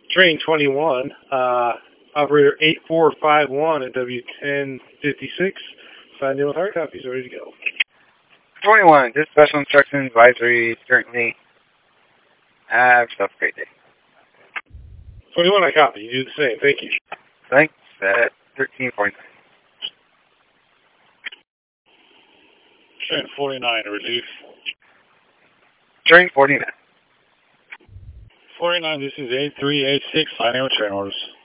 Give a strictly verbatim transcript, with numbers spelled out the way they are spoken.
Train twenty-one, uh, operator eight four five one at W ten fifty-six. Signed in with hard copies, ready to go. twenty-one, this special instruction advisory currently. Have yourself a great day. twenty-one, I copy. You do the same. Thank you. Thanks. At thirteen forty-nine. Train forty-nine, reduce. Train forty-nine. forty-nine, this is eight three eight six, signing with train orders.